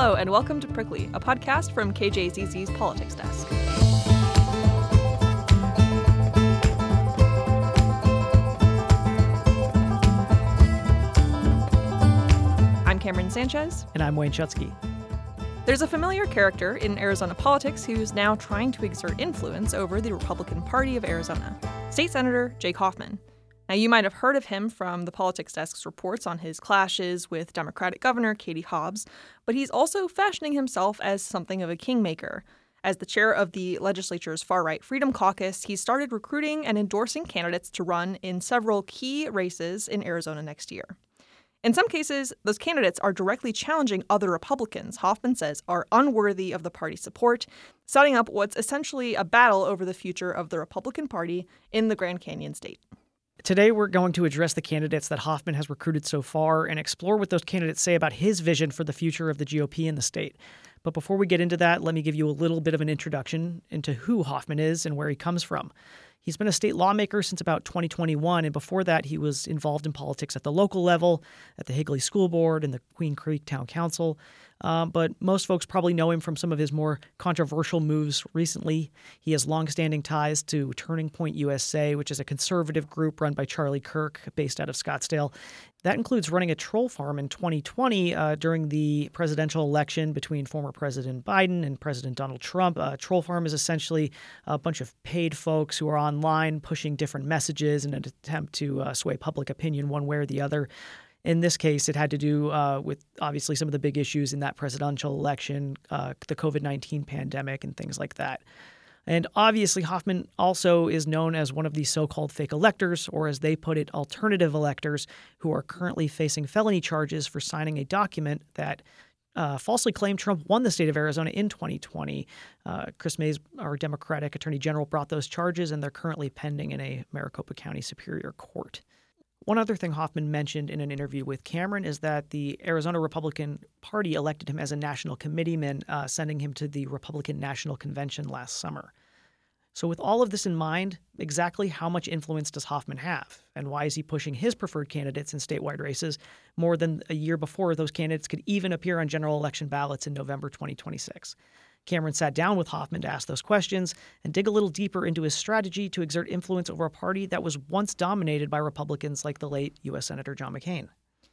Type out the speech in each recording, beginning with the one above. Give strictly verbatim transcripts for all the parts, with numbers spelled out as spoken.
Hello, and welcome to Prickly, a podcast from K J Z Z's Politics Desk. I'm Cameron Sanchez. And I'm Wayne Schutsky. There's a familiar character in Arizona politics who's now trying to exert influence over the Republican Party of Arizona, State Senator Jake Hoffman. Now, you might have heard of him from the Politics Desk's reports on his clashes with Democratic Governor Katie Hobbs, but he's also fashioning himself as something of a kingmaker. As the chair of the legislature's far-right Freedom Caucus, he started recruiting and endorsing candidates to run in several key races in Arizona next year. In some cases, those candidates are directly challenging other Republicans Hoffman says are unworthy of the party's support, setting up what's essentially a battle over the future of the Republican Party in the Grand Canyon state. Today, we're going to address the candidates that Hoffman has recruited so far and explore what those candidates say about his vision for the future of the G O P in the state. But before we get into that, let me give you a little bit of an introduction into who Hoffman is and where he comes from. He's been a state lawmaker since about twenty twenty-one, and before that, he was involved in politics at the local level, at the Higley School Board and the Queen Creek Town Council. Um, but most folks probably know him from some of his more controversial moves recently. He has longstanding ties to Turning Point U S A, which is a conservative group run by Charlie Kirk, based out of Scottsdale. That includes running a troll farm in twenty twenty uh, during the presidential election between former President Biden and President Donald Trump. A troll farm is essentially a bunch of paid folks who are online pushing different messages in an attempt to uh, sway public opinion one way or the other. In this case, it had to do uh, with obviously some of the big issues in that presidential election, uh, the covid nineteen pandemic and things like that. And obviously, Hoffman also is known as one of these so-called fake electors, or as they put it, alternative electors, who are currently facing felony charges for signing a document that uh, falsely claimed Trump won the state of Arizona in twenty twenty. Uh, Chris Mays, our Democratic Attorney General, brought those charges, and they're currently pending in a Maricopa County Superior Court. One other thing Hoffman mentioned in an interview with Cameron is that the Arizona Republican Party elected him as a national committeeman, uh, sending him to the Republican National Convention last summer. So with all of this in mind, exactly how much influence does Hoffman have? And why is he pushing his preferred candidates in statewide races more than a year before those candidates could even appear on general election ballots in November twenty twenty-six? Cameron sat down with Hoffman to ask those questions and dig a little deeper into his strategy to exert influence over a party that was once dominated by Republicans like the late U S Senator John McCain.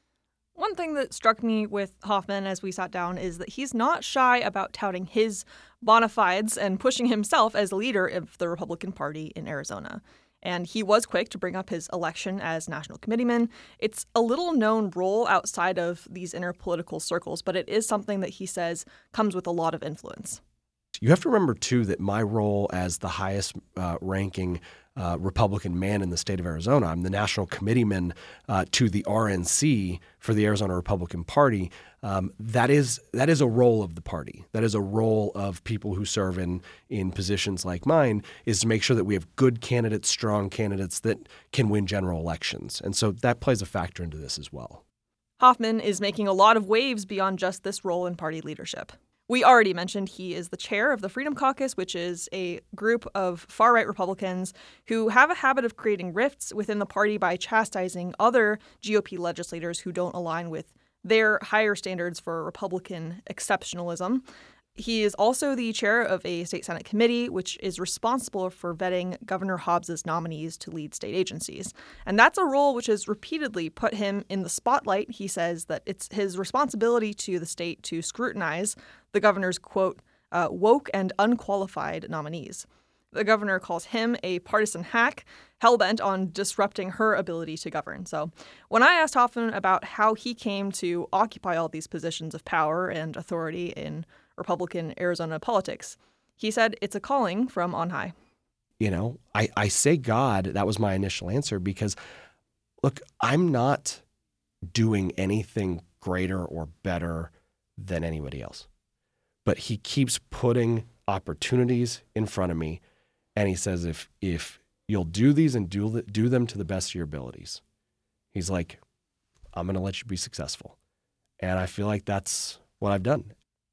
One thing that struck me with Hoffman as we sat down is that he's not shy about touting his bona fides and pushing himself as leader of the Republican Party in Arizona. And he was quick to bring up his election as national committeeman. It's a little-known role outside of these inner political circles, but it is something that he says comes with a lot of influence. You have to remember, too, that my role as the highest uh, ranking uh, Republican man in the state of Arizona, I'm the national committeeman uh, to the R N C for the Arizona Republican Party. Um, that is that is a role of the party. That is a role of people who serve in, in positions like mine, is to make sure that we have good candidates, strong candidates that can win general elections. And so that plays a factor into this as well. Hoffman is making a lot of waves beyond just this role in party leadership. We already mentioned he is the chair of the Freedom Caucus, which is a group of far-right Republicans who have a habit of creating rifts within the party by chastising other G O P legislators who don't align with their higher standards for Republican exceptionalism. He is also the chair of a state Senate committee, which is responsible for vetting Governor Hobbs's nominees to lead state agencies. And that's a role which has repeatedly put him in the spotlight. He says that it's his responsibility to the state to scrutinize the governor's, quote, uh, woke and unqualified nominees. The governor calls him a partisan hack, hell-bent on disrupting her ability to govern. So when I asked Hoffman about how he came to occupy all these positions of power and authority in Republican Arizona politics, he said it's a calling from on high. You know, I, I say God, that was my initial answer, because, look, I'm not doing anything greater or better than anybody else. But he keeps putting opportunities in front of me, and he says, if if you'll do these and do, do them to the best of your abilities, he's like, I'm going to let you be successful. And I feel like that's what I've done.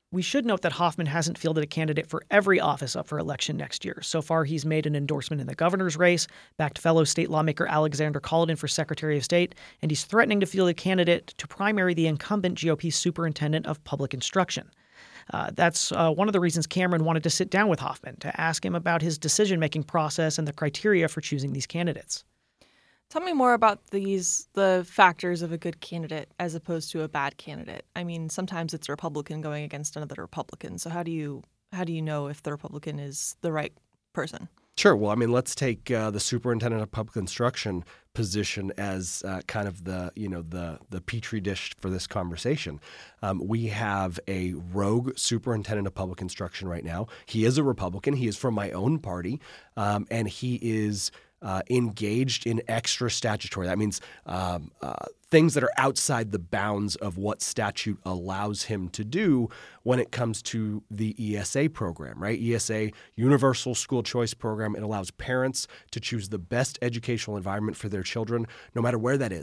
We should note that Hoffman hasn't fielded a candidate for every office up for election next year. So far, he's made an endorsement in the governor's race, backed fellow state lawmaker Alexander Culloden for Secretary of State, and he's threatening to field a candidate to primary the incumbent G O P superintendent of public instruction. Uh, that's uh, one of the reasons Cameron wanted to sit down with Hoffman, to ask him about his decision-making process and the criteria for choosing these candidates. Tell me more about these the factors of a good candidate as opposed to a bad candidate. I mean, sometimes it's a Republican going against another Republican. So how do you how do you know if the Republican is the right person? Sure. Well, I mean, let's take uh, the superintendent of public instruction position as uh, kind of the you know the the petri dish for this conversation. Um, we have a rogue superintendent of public instruction right now. He is a Republican. He is from my own party, um, and he is Uh, engaged in extra statutory. That means um, uh, things that are outside the bounds of what statute allows him to do when it comes to the E S A program, right? E S A, Universal School Choice Program. It allows parents to choose the best educational environment for their children, no matter where that is.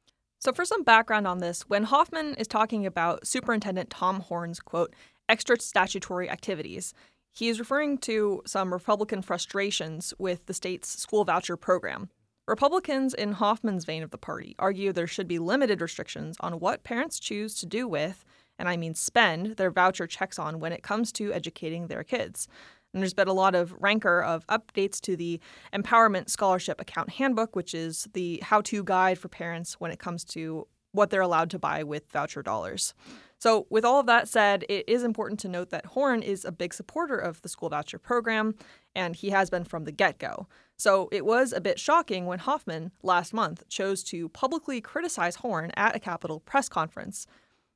So for some background on this, when Hoffman is talking about Superintendent Tom Horne's, quote, extra statutory activities, he is referring to some Republican frustrations with the state's school voucher program. Republicans in Hoffman's vein of the party argue there should be limited restrictions on what parents choose to do with, and I mean spend, their voucher checks on when it comes to educating their kids. And there's been a lot of rancor of updates to the Empowerment Scholarship Account Handbook, which is the how-to guide for parents when it comes to what they're allowed to buy with voucher dollars. So with all of that said, it is important to note that Horne is a big supporter of the school voucher program, and he has been from the get-go. So it was a bit shocking when Hoffman, last month, chose to publicly criticize Horne at a Capitol press conference.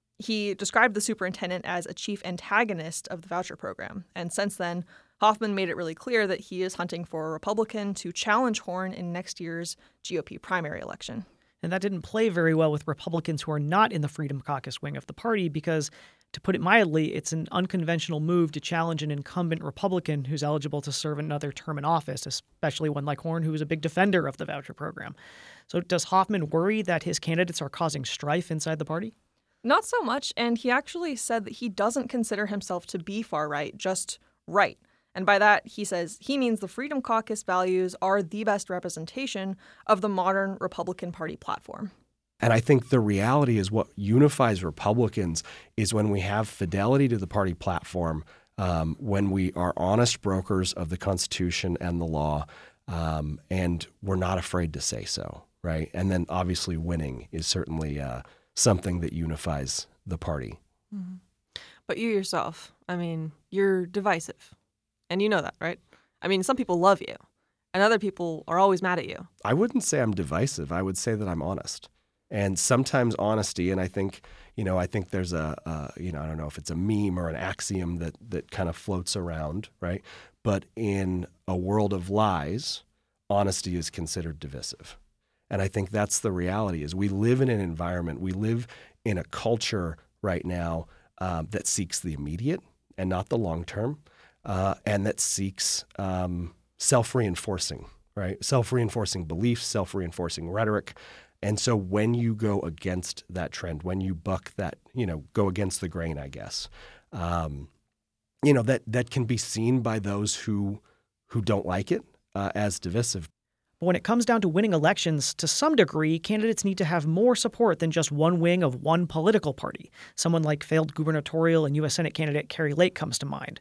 He described the superintendent as a chief antagonist of the voucher program, and since then, Hoffman made it really clear that he is hunting for a Republican to challenge Horne in next year's G O P primary election. And that didn't play very well with Republicans who are not in the Freedom Caucus wing of the party because, to put it mildly, it's an unconventional move to challenge an incumbent Republican who's eligible to serve another term in office, especially one like Horne, who is a big defender of the voucher program. So does Hoffman worry that his candidates are causing strife inside the party? Not so much, and he actually said that he doesn't consider himself to be far-right, just right. And by that, he says he means the Freedom Caucus values are the best representation of the modern Republican Party platform. And I think the reality is what unifies Republicans is when we have fidelity to the party platform, um, when we are honest brokers of the Constitution and the law, um, and we're not afraid to say so, right? And then obviously winning is certainly uh, something that unifies the party. Mm-hmm. But you yourself, I mean, you're divisive. And you know that, right? I mean, some people love you, and other people are always mad at you. I wouldn't say I'm divisive. I would say that I'm honest. And sometimes honesty, and I think, you know, I think there's a, uh, you know, I don't know if it's a meme or an axiom that that kind of floats around, right? But in a world of lies, honesty is considered divisive. And I think that's the reality is we live in an environment, we live in a culture right now um, that seeks the immediate and not the long term. Uh, and that seeks um, self-reinforcing, right? Self-reinforcing beliefs, self-reinforcing rhetoric. And so when you go against that trend, when you buck that, you know, go against the grain, I guess, um, you know, that that can be seen by those who who don't like it uh, as divisive. But when it comes down to winning elections, to some degree, candidates need to have more support than just one wing of one political party. Someone like failed gubernatorial and U S Senate candidate Kari Lake comes to mind.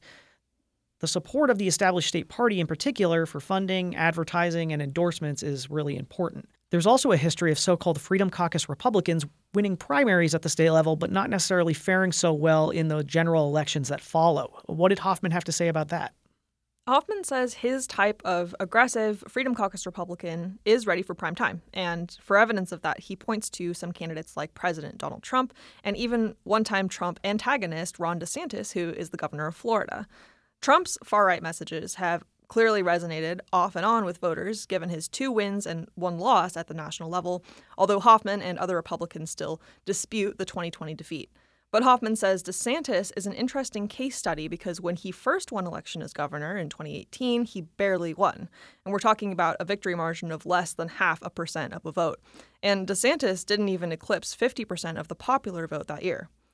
The support of the established state party in particular for funding, advertising, and endorsements is really important. There's also a history of so-called Freedom Caucus Republicans winning primaries at the state level, but not necessarily faring so well in the general elections that follow. What did Hoffman have to say about that? Hoffman says his type of aggressive Freedom Caucus Republican is ready for prime time. And for evidence of that, he points to some candidates like President Donald Trump and even one-time Trump antagonist Ron DeSantis, who is the governor of Florida. Trump's far-right messages have clearly resonated off and on with voters, given his two wins and one loss at the national level, although Hoffman and other Republicans still dispute the twenty twenty defeat. But Hoffman says DeSantis is an interesting case study because when he first won election as governor in twenty eighteen, he barely won. And we're talking about a victory margin of less than half a percent of a vote. And DeSantis didn't even eclipse fifty percent of the popular vote that year.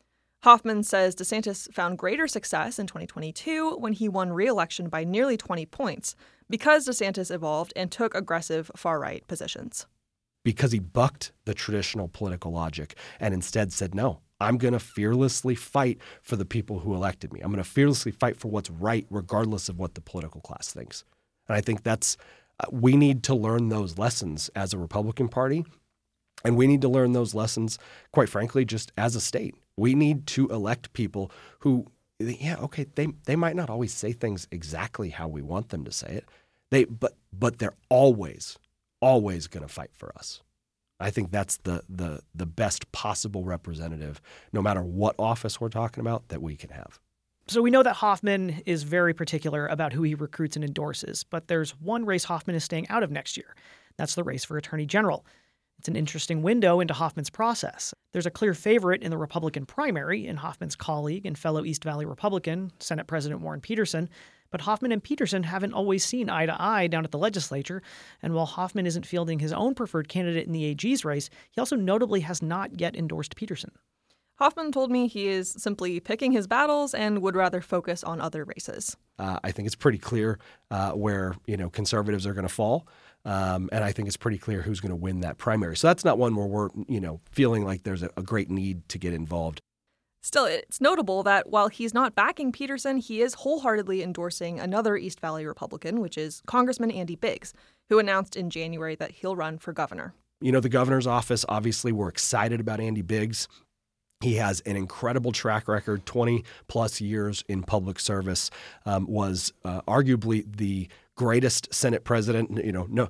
Hoffman says DeSantis found greater success in twenty twenty-two when he won re-election by nearly twenty points because DeSantis evolved and took aggressive far-right positions. Because he bucked the traditional political logic and instead said, no, I'm going to fearlessly fight for the people who elected me. I'm going to fearlessly fight for what's right, regardless of what the political class thinks. And I think that's, uh, we need to learn those lessons as a Republican Party. And we need to learn those lessons, quite frankly, just as a state. We need to elect people who, yeah, okay, they they might not always say things exactly how we want them to say it. They, but but they're always, always going to fight for us. I think that's the the the best possible representative, no matter what office we're talking about, that we can have. So we know that Hoffman is very particular about who he recruits and endorses, but there's one race Hoffman is staying out of next year. That's the race for Attorney General. It's an interesting window into Hoffman's process. There's a clear favorite in the Republican primary in Hoffman's colleague and fellow East Valley Republican, Senate President Warren Peterson, but Hoffman and Peterson haven't always seen eye to eye down at the legislature, and while Hoffman isn't fielding his own preferred candidate in the A G's race, he also notably has not yet endorsed Peterson. Hoffman told me he is simply picking his battles and would rather focus on other races. Uh, I think it's pretty clear uh, where, you know, conservatives are going to fall. Um, and I think it's pretty clear who's going to win that primary. So that's not one where we're, you know, feeling like there's a, a great need to get involved. Still, it's notable that while he's not backing Peterson, he is wholeheartedly endorsing another East Valley Republican, which is Congressman Andy Biggs, who announced in January that he'll run for governor. You know, the governor's office, obviously, we're excited about Andy Biggs. He has an incredible track record, twenty plus years in public service, um, was uh, arguably the greatest Senate president. You know, no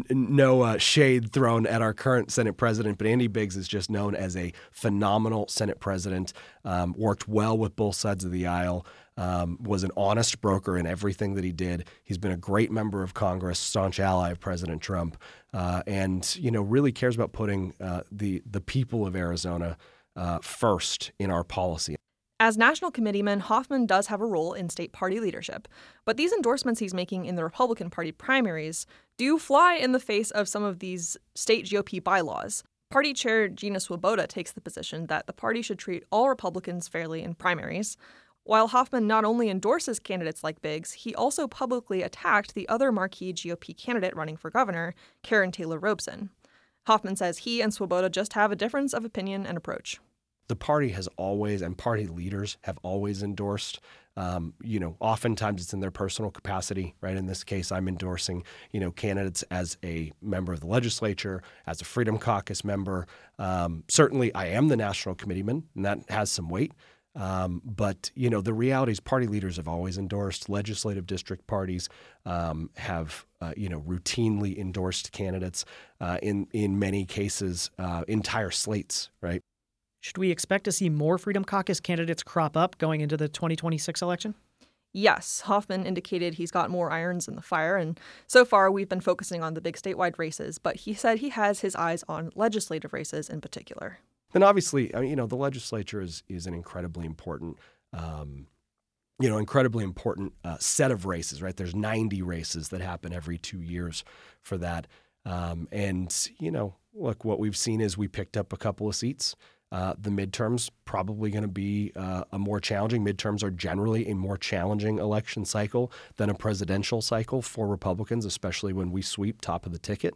no uh, shade thrown at our current Senate president, but Andy Biggs is just known as a phenomenal Senate president, um, worked well with both sides of the aisle, um, was an honest broker in everything that he did. He's been a great member of Congress, staunch ally of President Trump, uh, and, you know, really cares about putting uh, the the people of Arizona Uh, first in our policy. As national committeeman, Hoffman does have a role in state party leadership, but these endorsements he's making in the Republican Party primaries do fly in the face of some of these state G O P bylaws. Party chair Gina Swoboda takes the position that the party should treat all Republicans fairly in primaries. While Hoffman not only endorses candidates like Biggs, he also publicly attacked the other marquee G O P candidate running for governor, Karen Taylor Robson. Hoffman says he and Swoboda just have a difference of opinion and approach. The party has always, and party leaders have always endorsed, um, you know, oftentimes it's in their personal capacity, right? In this case, I'm endorsing, you know, candidates as a member of the legislature, as a Freedom Caucus member. Um, certainly, I am the national committeeman, and that has some weight. Um, but, you know, the reality is party leaders have always endorsed. Legislative district parties um, have, uh, you know, routinely endorsed candidates, uh, in, in many cases, uh, entire slates, right? Should we expect to see more Freedom Caucus candidates crop up going into the twenty twenty-six election? Yes, Hoffman indicated he's got more irons in the fire, and so far we've been focusing on the big statewide races, but he said he has his eyes on legislative races in particular. Then obviously, I mean, you know, the legislature is is an incredibly important, um, you know, incredibly important uh, set of races, right? There's ninety races that happen every two years for that. Um, and, you know, look, what we've seen is we picked up a couple of seats. Uh, the midterms probably going to be uh, a more challenging. Midterms are generally a more challenging election cycle than a presidential cycle for Republicans, especially when we sweep top of the ticket.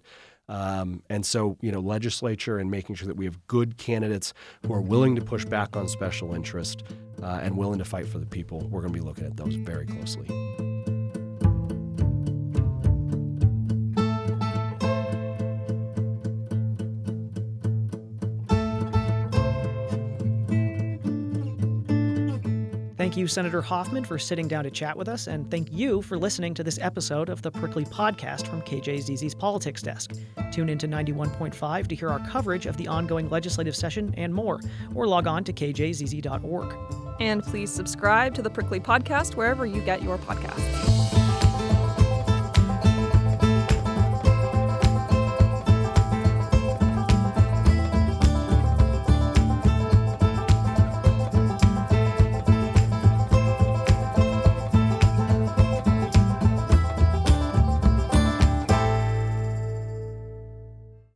Um, and so, you know, legislature and making sure that we have good candidates who are willing to push back on special interest uh, and willing to fight for the people, we're going to be looking at those very closely. Thank you, Senator Hoffman, for sitting down to chat with us, and thank you for listening to this episode of the Prickly Podcast from K J Z Z's Politics Desk. Tune into ninety-one point five to hear our coverage of the ongoing legislative session and more, or log on to k j z z dot org. And please subscribe to the Prickly Podcast wherever you get your podcasts.